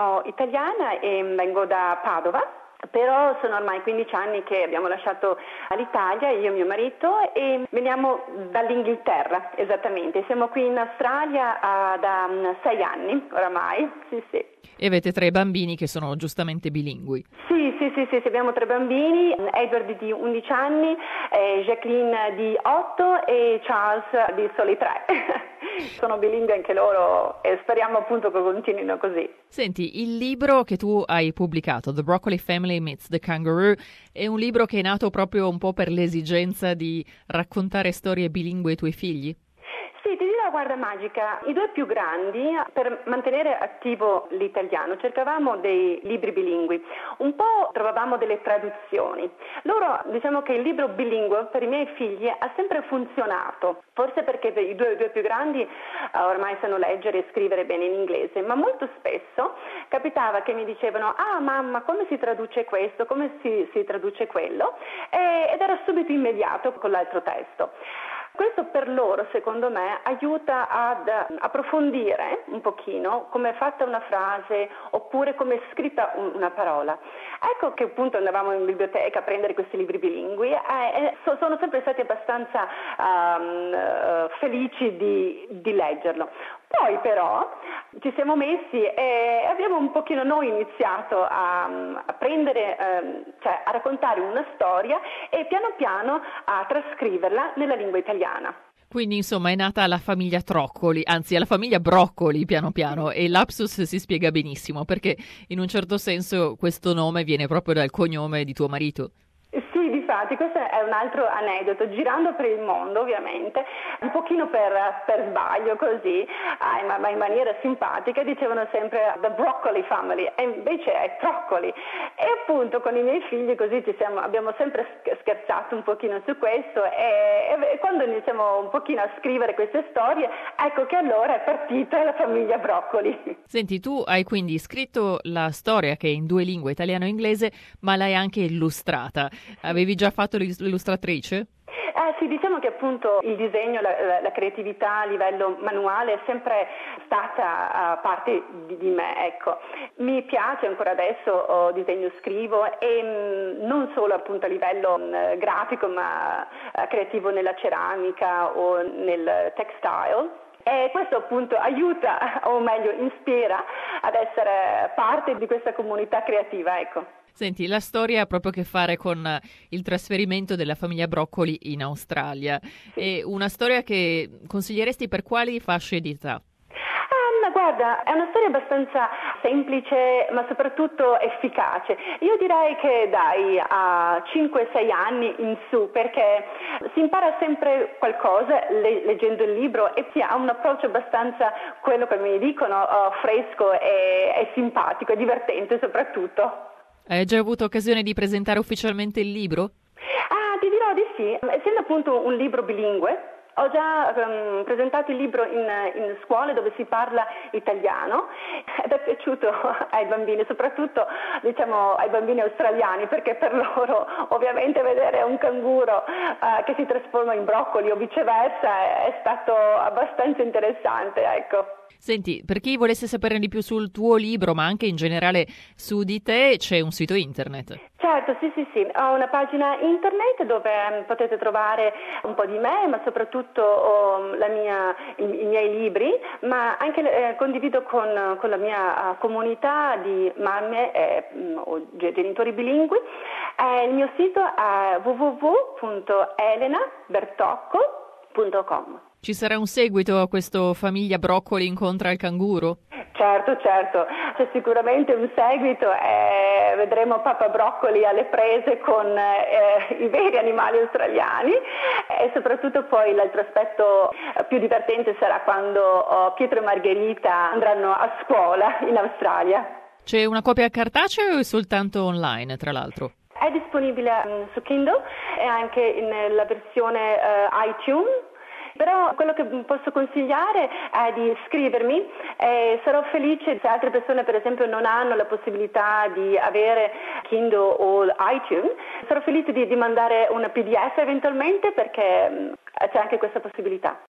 sono italiana e vengo da Padova. Però sono ormai 15 anni che abbiamo lasciato l'Italia, io e mio marito, e veniamo dall'Inghilterra, esattamente. Siamo qui in Australia da 6 anni oramai, sì. E avete 3 bambini che sono giustamente bilingui. Sì, abbiamo 3 bambini, Edward di 11 anni, Jacqueline di 8 e Charles di soli 3. Sono bilingui anche loro e speriamo appunto che continuino così. Senti, il libro che tu hai pubblicato, The Broccoli Family Meets the Kangaroo, è un libro che è nato proprio un po' per l'esigenza di raccontare storie bilingue ai tuoi figli? Sì, ti dirò, guarda Magica, i 2 più grandi, per mantenere attivo l'italiano, cercavamo dei libri bilingui, un po' trovavamo delle traduzioni. Loro, diciamo che il libro bilingue per i miei figli ha sempre funzionato, forse perché i due più grandi ormai sanno leggere e scrivere bene in inglese, ma molto spesso capitava che mi dicevano: ah mamma, come si traduce questo, come si traduce quello, ed era subito immediato con l'altro testo. Questo per loro, secondo me, aiuta ad approfondire un pochino come è fatta una frase oppure come è scritta una parola. Ecco che appunto andavamo in biblioteca a prendere questi libri bilingui e sono sempre stati abbastanza felici di leggerlo. Poi però ci siamo messi e abbiamo un pochino noi iniziato a prendere, cioè a raccontare una storia e piano piano a trascriverla nella lingua italiana. Quindi insomma è nata la famiglia Troccoli, anzi la famiglia Broccoli piano piano, e l'apsus si spiega benissimo perché in un certo senso questo nome viene proprio dal cognome di tuo marito. Infatti, questo è un altro aneddoto, girando per il mondo ovviamente, un pochino per sbaglio così, ma in maniera simpatica, dicevano sempre The Broccoli Family e invece è Troccoli. E appunto con i miei figli così abbiamo sempre scherzato un pochino su questo e quando iniziamo un pochino a scrivere queste storie, ecco che allora è partita la famiglia Broccoli. Senti, tu hai quindi scritto la storia che è in 2 lingue, italiano e inglese, ma l'hai anche illustrata. Avevi già fatto l'illustratrice? Sì, diciamo che appunto il disegno, la creatività a livello manuale è sempre stata parte di me, ecco. Mi piace ancora adesso, disegno, scrivo e non solo appunto a livello grafico ma creativo nella ceramica o nel textile. E questo appunto aiuta, o meglio ispira, ad essere parte di questa comunità creativa, ecco. Senti, la storia ha proprio a che fare con il trasferimento della famiglia Broccoli in Australia. È una storia che consiglieresti per quali fasce di età? Guarda, è una storia abbastanza semplice ma soprattutto efficace. Io direi che dai a 5-6 anni in su, perché si impara sempre qualcosa leggendo il libro e si ha un approccio abbastanza, quello che mi dicono, fresco e simpatico e divertente soprattutto. Hai già avuto occasione di presentare ufficialmente il libro? Ti dirò di sì, essendo appunto un libro bilingue. Ho già presentato il libro in scuole dove si parla italiano ed è piaciuto ai bambini, soprattutto diciamo ai bambini australiani, perché per loro ovviamente vedere un canguro che si trasforma in broccoli o viceversa è stato abbastanza interessante, ecco. Senti, per chi volesse saperne di più sul tuo libro, ma anche in generale su di te, c'è un sito internet. Certo, sì. Ho una pagina internet dove potete trovare un po' di me, ma soprattutto i miei libri, ma anche condivido con la mia comunità di mamme o genitori bilingui. Il mio sito è www.elenabertocco.com. Ci sarà un seguito a questo Famiglia Broccoli incontra il canguro? Certo, c'è sicuramente un seguito e vedremo Papa Broccoli alle prese con i veri animali australiani e soprattutto poi l'altro aspetto più divertente sarà quando Pietro e Margherita andranno a scuola in Australia. C'è una copia cartacea o soltanto online, tra l'altro? È disponibile su Kindle e anche nella versione iTunes. Però quello che posso consigliare è di scrivermi e sarò felice se altre persone per esempio non hanno la possibilità di avere Kindle o iTunes, sarò felice di mandare una PDF eventualmente perché c'è anche questa possibilità.